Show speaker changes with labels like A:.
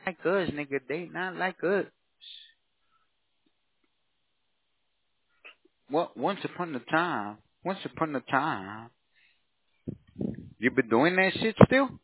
A: like us, nigga. They not like us. Well, once upon a time, you been doing that shit still?